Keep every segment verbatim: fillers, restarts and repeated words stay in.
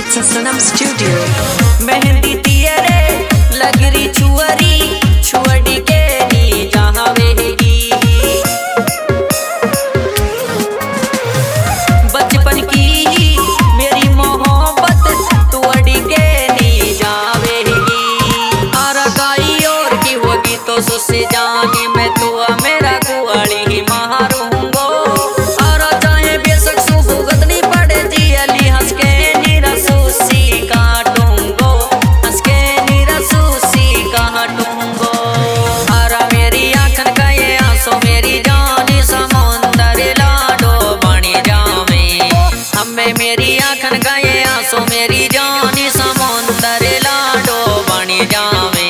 It's a Sonam Studio. मेहंदी तियरे लगरी छुअरी छुअड़ी के नी जहाँ वेगी बचपन की मेरी मोहब्बत तुअड़ी के नी जहाँ वेगी आरा गाई और की होगी तो सुसे जाने मैं तो मेरा कुआड़ी ही मारूंगो आरा चाहे बेशक सुबुगत नहीं पड़े जी अली हंस के नीरा सुसी काटूंगो हंस के नीरा सुसी काटूंगो आरा मेरी आंखन का ये आंसू मेरी जानी समुंदर लाडो बनी जावे हमें मेरी आंखन का ये आंसू मेरी जानी समुंदर लाडो बनी जावे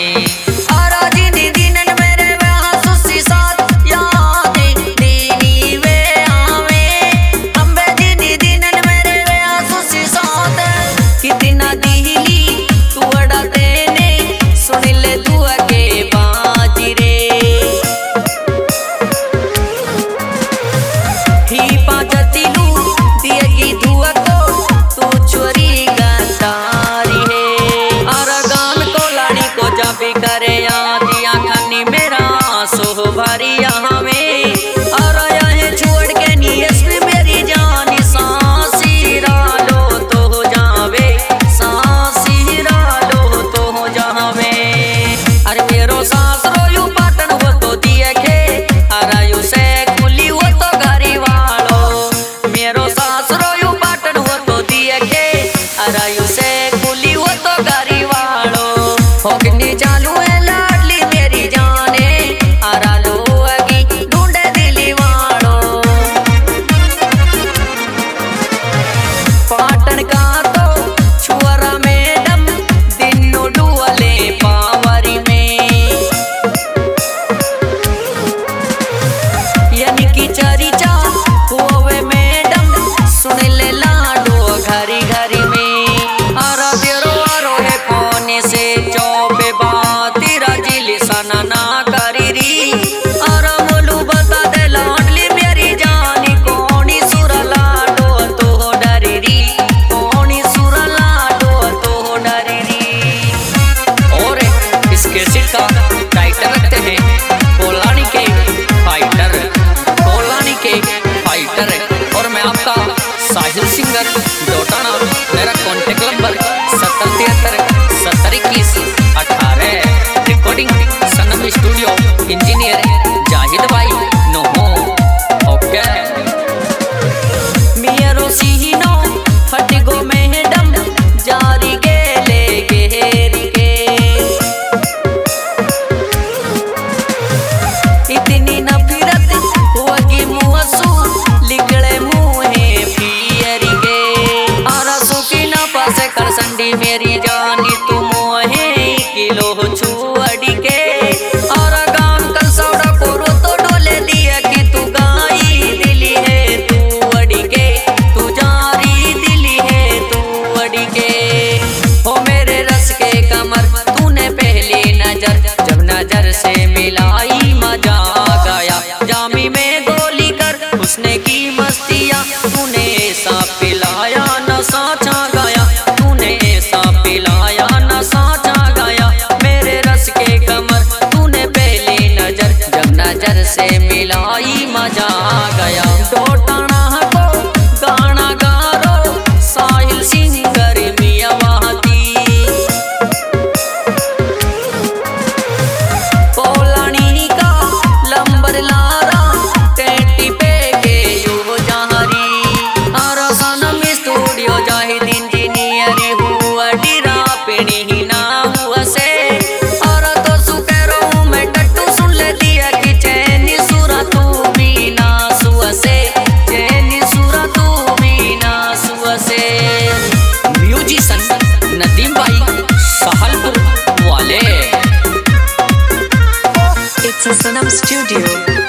करे दिया खन्नी मेरा सोहबारी यहाँ में और यहाँ छोड़ के नीस में मेरी जानी सांसी रालो तो हो जावे सांसी रालो तो हो जावे अरे मेरो सांस रोयू पाटन वो तो दिए के अरे यू से कुली वो तो घरी वालो मेरो सांस रोयू पाटन वो तो दिए के अरे यू से कुली वो तो घरी वालो हो कितनी चालू है लाडली मेरी जाने आरा लोगी ढूंढे दिली वालो पाटन का तो छुअरा मैडम दिनो डुअले पावरी में यानी कि चरिचा होवे मैडम सुन ले लाडो घरी घरी में आरा देरो आरो है कोने से चौबे बाती राजिली सना ना करी री आरा मोलू बता दे लाडली मेरी जानी कोनी सुरा लाडो तो डरी री कोनी सुरा लाडो तो डरी री और इसके सिक्का टाइटल रखते हैं कोलानी के फाइटर कोलानी के फाइटर और मैं आपका साहिल सिंगर डोटाना मेरा कॉन्टेक्ट नंबर सत्तर तिहत्तर सत्तर इक्कीस अठारह रिकॉर्डिंग सनम स्टूडियो इंजीनियर जाहिद भाई नो ओके मियरो सीनो फटिगो मैडम जारी के ले घेरी के इतनी नफरत होगी मुहसू लिखड़े मुहे पियरी के आरसू की न पासे कर संडी मेरी जानी तू मोहे किलो छुअड़ी के और गांव कल सौड़ा कोरो तो डोले दिया कि तू गाई दिली है तू अड़ी के तू जारी दिली है तू अड़ी के हो मेरे रस के कमर तूने पहली नजर जब नजर से मिलाई मजा गया जामी में गोली कर उसने की मस्तियाँ तूने ऐसा पिलाया नशा छा गया तूने ऐसा पिलाया नशा छा गया मेरे रस के कमर तूने पहली नजर जब नजर से मिलाई मजा गया डोटाना को गाना गारो साहिल सिंगर मिया वहाती कोलानी का लंबर लारा टेटी पे के यू जहारी आरा सनम स्टूडियो जाहिद इंजीनियर हुआ डिरा पेड़ी ही ना हुआ से आरा तो सुकेरो में टट्टू सुन ले दिया कि चैनी सुरा तू भी ना सुआ से चैनी सुरा तू भी ना सुआ से म्यूजिशियन नदीम भाई सहलपुर वाले It's a Sonam Studio.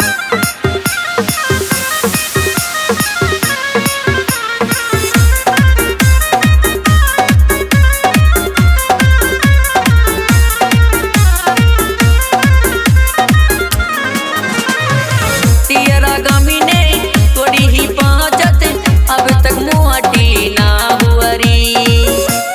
Tiyara गमी ने थोड़ी ही पाजत अब तक मुआटी ना हुअरी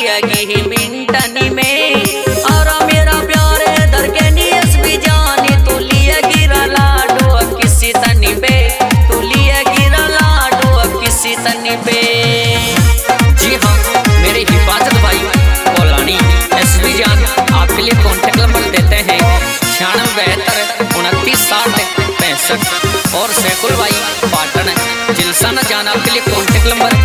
लियागी मिंटनी में। और मेरा प्यार दर के नियस भी जानी तू लिया गिरा लाडो किसी तनी पे, तू लिया गिरा लाडो किसी तनी पे। जी हाँ, मेरे हिफाजत भाई कोलानी एस बी जान आपके लिए कॉन्टेक्ट नंबर देते हैं छियानवे बहत्तर उनतीस साठ पैंसठ। और सैकुल भाई पाटन जिलसा न जान आपके लिए कॉन्टेक्ट नंबर